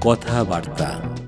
কথাবার্তা।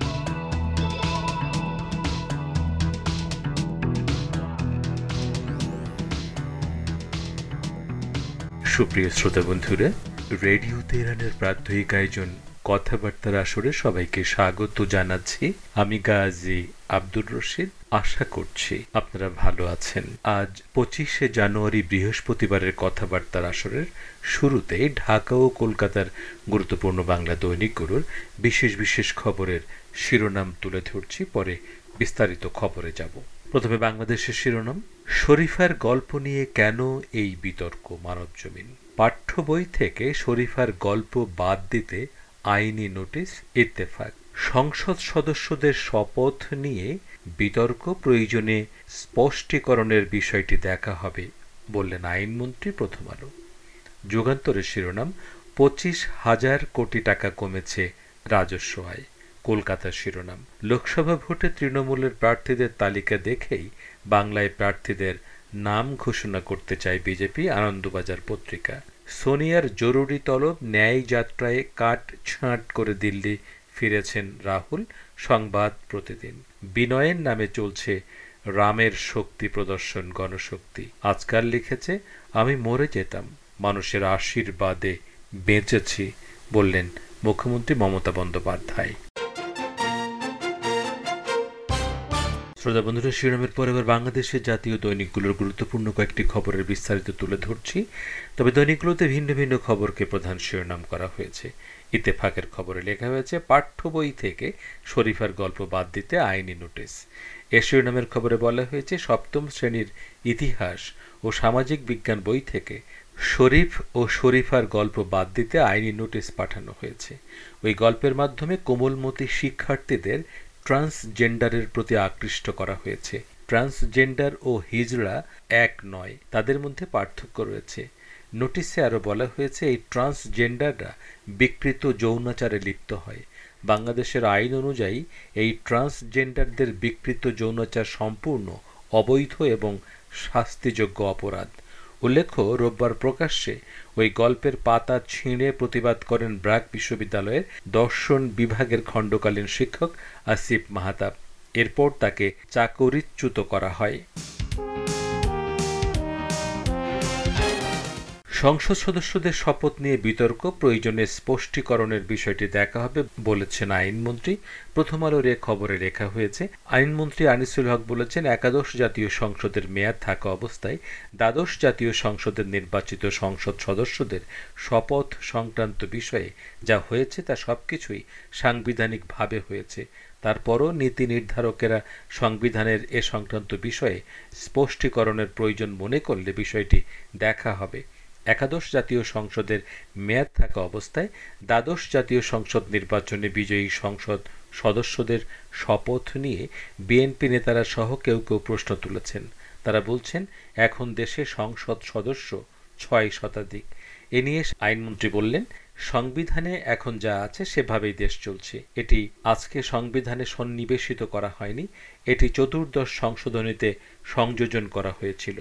সুপ্রিয় শ্রোতা বন্ধুরা, রেডিও তেহরানের প্রাত্যহিক আয়োজন কথাবার্তার আসরে সবাইকে স্বাগত জানাচ্ছি। আমি গাজী আব্দুর রশিদ। আশা করছি আপনারা ভালো আছেন। আজ 25শে জানুয়ারি বৃহস্পতিবারের কথাবার্তার আসরের শুরুতে ঢাকা ও কলকাতার গুরুত্বপূর্ণ বাংলা দৈনিকগুলোর বিশেষ বিশেষ খবরের শিরোনাম তুলে ধরছি, পরে বিস্তারিত খবরে যাব। প্রথমে বাংলাদেশের শিরোনাম। শরীফার গল্প নিয়ে কেন এই বিতর্ক? মানবজমিন। পাঠ্য বই থেকে শরীফার গল্প বাদ দিতে আইনি নোটিশ। ইত্তেফাক। সংসদ সদস্যদের শপথ নিয়ে বিতর্ক, প্রয়োজনে স্পষ্টীকরণের বিষয়টি দেখা হবে বললেন আইনমন্ত্রী। প্রথম আলো। যুগান্তরের শিরোনাম। 25,000 কোটি টাকা কমেছে রাজস্ব আয়। কলকাতার শিরোনাম। লোকসভা ভোটে তৃণমূলের প্রার্থীদের তালিকা দেখেই বাংলায় প্রার্থীদের নাম ঘোষণা করতে চায় বিজেপি। আনন্দবাজার পত্রিকা। সোনিয়ার জরুরি তলব, ন্যায় যাত্রায় কাটছাঁট করে দিল্লি ফিরেছেন রাহুল। সংবাদ প্রতিদিন। বিনয়ের নামে চলছে রামের শক্তি প্রদর্শন, গণশক্তি। আজকাল লিখেছে, আমি মরে যেতাম, মানুষের আশীর্বাদে বেঁচেছি বললেন মুখ্যমন্ত্রী মমতা বন্দ্যোপাধ্যায়। শ্রোতা বন্ধুরা, শিরোনামের পর এবার বাংলাদেশের জাতীয় দৈনিকগুলোর গুরুত্বপূর্ণ কয়েকটি খবরের বিস্তারিত তুলে ধরছি। তবে দৈনিকগুলোতে ভিন্ন ভিন্ন খবরকে প্রধান শিরোনাম করা হয়েছে। ইত্তেফাকের খবরে লেখা হয়েছে, পাঠ্য বই থেকে শরীফার গল্প বাদ দিতে আইনি নোটিশ। এ শিরোনামের খবরে বলা হয়েছে, সপ্তম শ্রেণীর ইতিহাস ও সামাজিক বিজ্ঞান বই থেকে শরীফ ও শরীফার গল্প বাদ দিতে আইনি নোটিশ পাঠানো হয়েছে। ওই গল্পের মাধ্যমে কোমলমতি শিক্ষার্থীদের ট্রান্সজেন্ডারের প্রতি আকৃষ্ট করা হয়েছে। ট্রান্সজেন্ডার ও হিজড়া এক নয়, তাদের মধ্যে পার্থক্য রয়েছে। নোটিশে আরও বলা হয়েছে, এই ট্রান্সজেন্ডাররা বিকৃত যৌনাচারে লিপ্ত হয়। বাংলাদেশের আইন অনুযায়ী এই ট্রান্সজেন্ডারদের বিকৃত যৌনাচার সম্পূর্ণ অবৈধ এবং শাস্তিযোগ্য অপরাধ। উল্লেখ্য, রোববার প্রকাশ্যে ওই গল্পের পাতা ছিঁড়ে প্রতিবাদ করেন ব্র্যাক বিশ্ববিদ্যালয়ের দর্শন বিভাগের খণ্ডকালীন শিক্ষক আসিফ মাহতাব। এরপর তাকে চাকরিচ্যুত করা হয়। সংসদ সদস্যদের শপথ নিয়ে বিতর্ক, প্রয়োজনে স্পষ্টীকরণের বিষয়টি দেখা হবে বলেছেন আইনমন্ত্রী। প্রথম আলোর এ খবরে লেখা হয়েছে, আইনমন্ত্রী আনিসুল হক বলেছেন, একাদশ জাতীয় সংসদের মেয়াদ থাকা অবস্থায় দ্বাদশ জাতীয় সংসদের নির্বাচিত সংসদ সদস্যদের শপথ সংক্রান্ত বিষয়ে যা হয়েছে তা সবকিছুই সাংবিধানিকভাবে হয়েছে। তারপরও নীতি নির্ধারকেরা সংবিধানের এ সংক্রান্ত বিষয়ে স্পষ্টীকরণের প্রয়োজন মনে করলে বিষয়টি দেখা হবে। একাদশ জাতীয় সংসদের মেয়াদ থাকা অবস্থায় দ্বাদশ জাতীয় সংসদ নির্বাচনে বিজয়ী সংসদ সদস্যদের শপথ নিয়ে বিএনপি নেতারা সহ কেউ কেউ প্রশ্ন তুলেছেন। তারা বলছেন, এখন দেশে সংসদ সদস্য 6 শতাধিক। এ নিয়ে আইনমন্ত্রী বললেন, সংবিধানে এখন যা আছে সেভাবেই দেশ চলছে। এটি আজকে সংবিধানে সন্নিবেশিত করা হয়নি, এটি চতুর্দশ সংশোধনীতে সংযোজন করা হয়েছিল।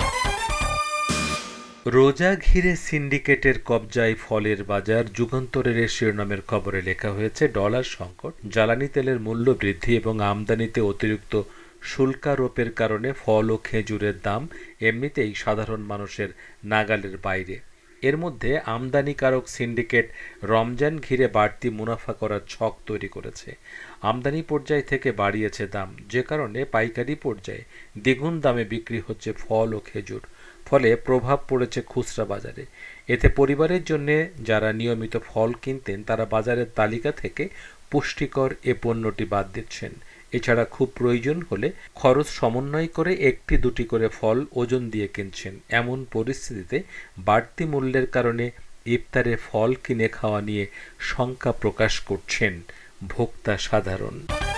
রোজা ঘিরে সিন্ডিকেটের কবজায় ফলের বাজার। যুগান্তরের শিরোনামের খবরে লেখা হয়েছে, ডলার সংকট, জ্বালানি তেলের মূল্য বৃদ্ধি এবং আমদানিতে অতিরিক্ত শুল্কারোপের কারণে ফল ও খেজুরের দাম এমনিতেই সাধারণ মানুষের নাগালের বাইরে। এর মধ্যে আমদানিকারক সিন্ডিকেট রমজান ঘিরে বাড়তি মুনাফা করার ছক তৈরি করেছে। আমদানি পর্যায় থেকে বাড়িয়েছে দাম, যে কারণে পাইকারি পর্যায়ে দ্বিগুণ দামে বিক্রি হচ্ছে ফল ও খেজুর। ফলে প্রভাব পড়েছে খুচরা বাজারে। এতে পরিবারের জন্য যারা নিয়মিত ফল কিনতেন তারা বাজারের তালিকা থেকে পুষ্টিকর এ পণ্যটি বাদ দিচ্ছেন। এছাড়া খুব প্রয়োজন হলে খরচ সমন্বয় করে একটি দুটি করে ফল ওজন দিয়ে কিনছেন। এমন পরিস্থিতিতে বাড়তি মূল্যের কারণে ইফতারে ফল কিনে খাওয়া নিয়ে শঙ্কা প্রকাশ করছেন ভোক্তা সাধারণ।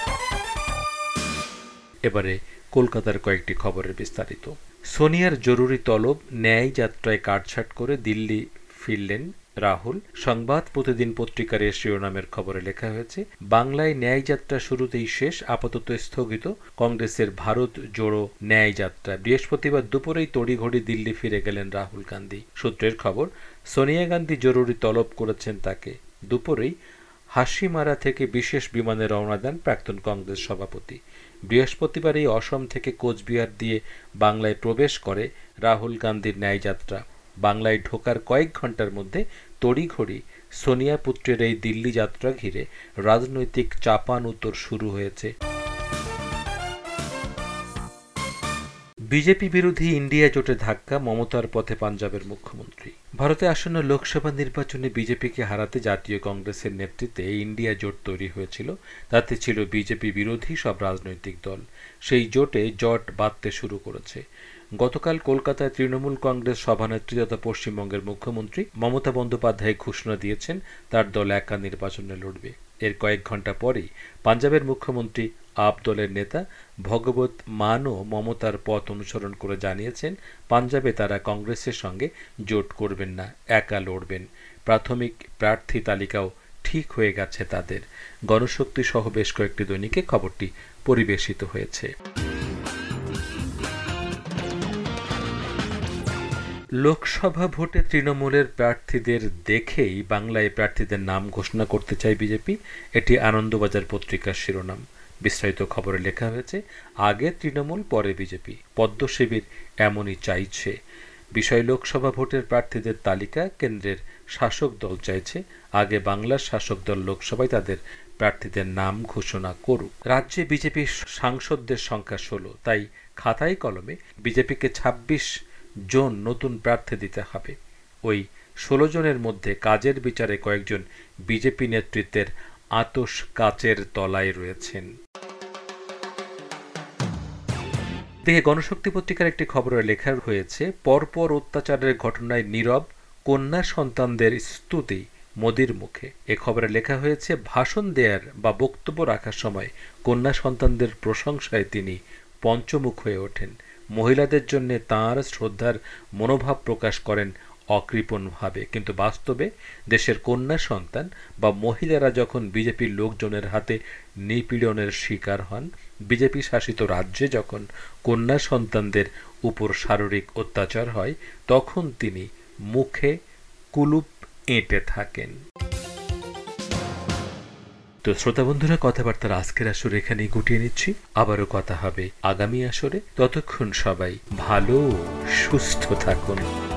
এবারে কলকাতার কয়েকটি খবরের বিস্তারিত। সোনিয়ার জরুরি তলব, ন্যায় যাত্রায় কাটছাঁট করে দিল্লি ফিরলেন রাহুল। সংবাদ প্রতিদিন পত্রিকার এ শিরোনামের খবরে লেখা হয়েছে, বাংলায় ন্যায় যাত্রা শুরুতেই শেষ, আপাতত স্থগিত কংগ্রেসের ভারত জোড়ো ন্যায় যাত্রা। বৃহস্পতিবার দুপুরেই তড়িঘড়ি দিল্লি ফিরে গেলেন রাহুল গান্ধী। সূত্রের খবর, সোনিয়া গান্ধী জরুরি তলব করেছেন তাকে। দুপুরেই হাসিমারা থেকে বিশেষ বিমানে রওনা দেন প্রাক্তন কংগ্রেস সভাপতি। বৃহস্পতিবার এই অসম থেকে কোচবিহার দিয়ে বাংলায় প্রবেশ করে রাহুল গান্ধীর ন্যায়যাত্রা। বাংলায় ঢোকার কয়েক ঘন্টার মধ্যে তড়িঘড়ি সোনিয়া পুত্রের এই দিল্লি যাত্রা ঘিরে রাজনৈতিক চাপানউতোর শুরু হয়েছে। বিজেপি বিরোধী ইন্ডিয়া জোটে ধাক্কা, মমতার পথে পাঞ্জাবের মুখ্যমন্ত্রী। ভারতে আসন্ন লোকসভা নির্বাচনে বিজেপিকে হারাতে জাতীয় কংগ্রেসের নেতৃত্বে ইন্ডিয়া জোট তৈরি হয়েছিল। তাতে ছিল বিজেপি বিরোধী সব রাজনৈতিক দল। সেই জোটে জট বাঁধতে শুরু করেছে। গতকাল কলকাতায় তৃণমূল কংগ্রেস সভানেত্রী তথা পশ্চিমবঙ্গের মুখ্যমন্ত্রী মমতা বন্দ্যোপাধ্যায় ঘোষণা দিয়েছেন তার দল একা নির্বাচনে লড়বে। এর কয়েক ঘন্টা পরেই পাঞ্জাবের মুখ্যমন্ত্রী আপ দলের নেতা ভগবত মানও মমতার পথ অনুসরণ করে জানিয়েছেন পাঞ্জাবে তারা কংগ্রেসের সঙ্গে জোট করবেন না, একা লড়বেন। প্রাথমিক প্রার্থী তালিকাও ঠিক হয়ে গেছে তাদের। গণশক্তি সহ বেশ কয়েকটি দৈনিকে খবরটি পরিবেশিত হয়েছে। লোকসভা ভোটে তৃণমূলের প্রার্থীদের দেখেই বাংলায় প্রার্থীদের নাম ঘোষণা করতে চায় বিজেপি। এটি আনন্দবাজার পত্রিকার শিরোনাম। বিস্তারিত খবরে লেখা হয়েছে, আগে তৃণমূল পরে বিজেপি, পদ্ম শিবির এমনই চাইছে। বিষয় লোকসভা ভোটের প্রার্থীদের তালিকা কেন্দ্রের শাসক দল চাইছে। আগে বাংলার শাসক দল লোকসভায় তাদের প্রার্থীদের নাম ঘোষণা করুক। রাজ্যে বিজেপি সাংসদদের সংখ্যা 16, তাই খাতায় কলমে বিজেপিকে 26 জন নতুন প্রার্থী দিতে হবে। ওই 16 জনের মধ্যে কাজের বিচারে কয়েকজন বিজেপি নেতৃত্বের আতস কাচের তলায় রয়েছেন। দেখে গণশক্তি পত্রিকার একটি খবরে লেখা হয়েছে, পরপর অত্যাচারের ঘটনায় নীরব কন্যা সন্তানদের স্তুতি মোদির মুখে। এ খবরে লেখা হয়েছে, ভাষণ দেয়ার বা বক্তব্য রাখার সময় কন্যা সন্তানদের প্রশংসায় তিনি পঞ্চমুখ হয়ে ওঠেন। মহিলাদের জন্য তাঁর শ্রদ্ধার মনোভাব প্রকাশ করেন অকৃপণভাবে, কিন্তু বাস্তবে দেশের কন্যা সন্তান বা মহিলারা যখন বিজেপির লোকজনের হাতে নিপীড়নের শিকার হন, বিজেপি শাসিত রাজ্যে যখন কন্যা সন্তানদের উপর শারীরিক অত্যাচার হয়, তখন তিনি মুখে কুলুপ এঁটে থাকেন। তো শ্রোতা বন্ধুরা, কথাবার্তার আজকের আসর এখানেই গুটিয়ে নিচ্ছি। আবারও কথা হবে আগামী আসরে। ততক্ষণ সবাই ভালো সুস্থ থাকুন।